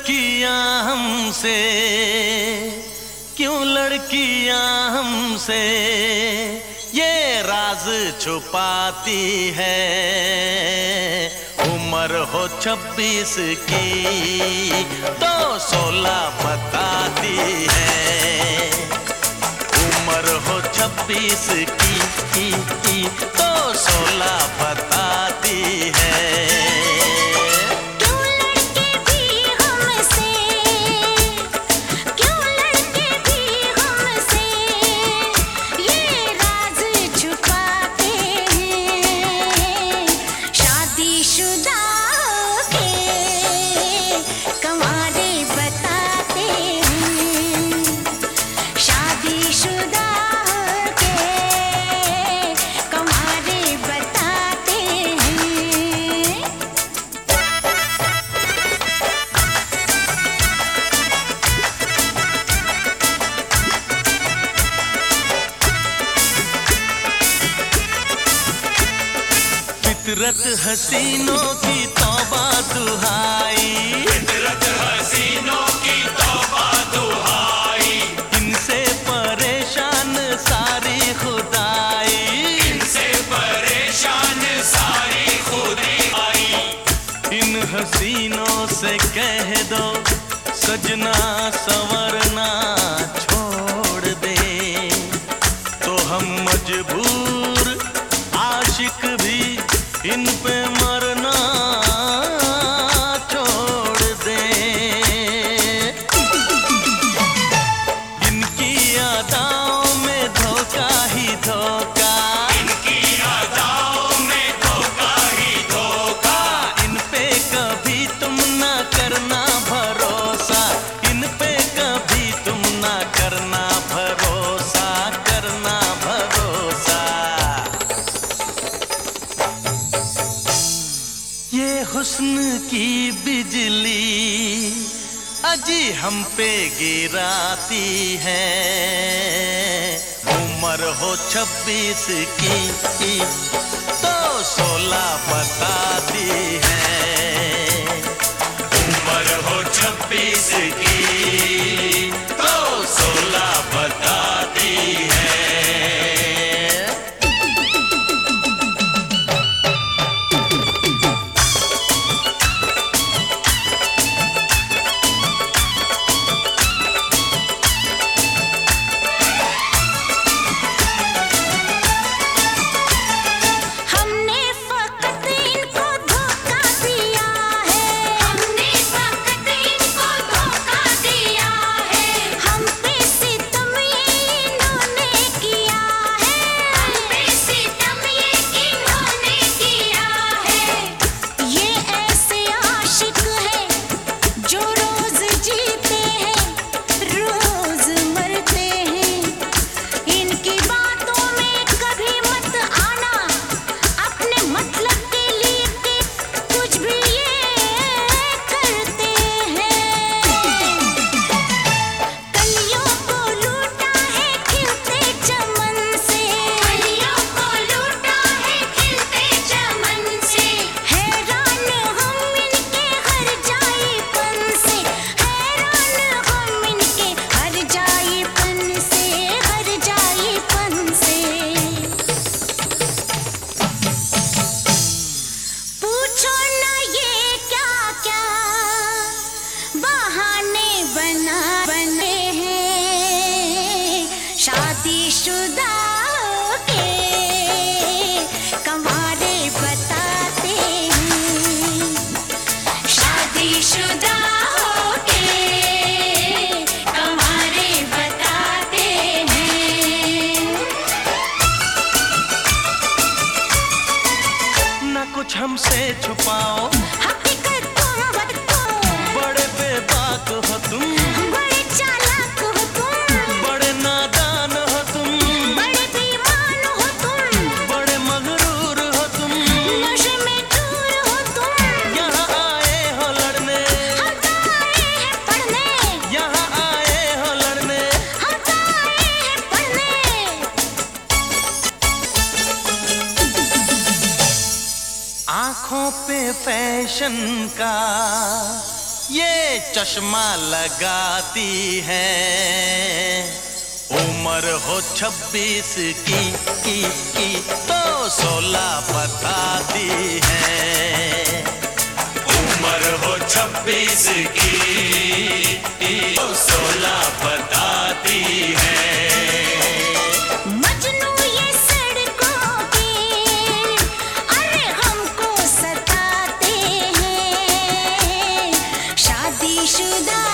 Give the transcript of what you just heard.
लड़कियां हमसे, क्यों लड़कियां हमसे ये राज छुपाती है। उम्र हो 26 की तो 16 बताती है। उम्र हो 26 की तो 16 बताती है। फितरत हसीनों की तौबा दुहाई, फितरत हसीनों की तौबा दुहाई। इनसे परेशान सारी खुदाई, इनसे परेशान सारी खुदाई। इन हसीनों से कह दो सजना संवरना छोड़ दे, तो हम मजबूर आशिक भी इन पे मरना छोड़ दे। इनकी अदाओं में धोखा ही धोखा, इनकी अदाओं में धोखा ही धोखा। इन पे कभी तुम ना करना भरोसा, इन पे कभी तुम ना करना भरोसा, करना भरोसा। ये हुस्न की बिजली अजी हम पे गिराती है। उम्र हो 26 की तो 16 बताती है। उम्र हो 26 की तो 16 बताती है। शादीशुदा के कंवारे बताते हैं, शादीशुदा के कंवारे बताते हैं। ना कुछ हमसे छुपाओ, हकीकत तुम बताओ। बड़े बेबाक हो तुम, बड़े चालाक हो तुम, बड़े नादान हो तुम, बड़े बेईमान हो तुम, बड़े मगरूर हो तुम। नशे में चूर हो तुम। यहाँ आए हो लड़ने, हम तो आए हैं पढ़ने, यहाँ आए हो लड़ने। हम तो आए हैं पढ़ने। आँखों पे फैशन का ये चश्मा लगाती है, उम्र हो 26 की तो 16 बताती है। उम्र हो 26 की तो 16 बताती है। मजनू ये सड़कों के अरे हमको सताते हैं, शादीशुदा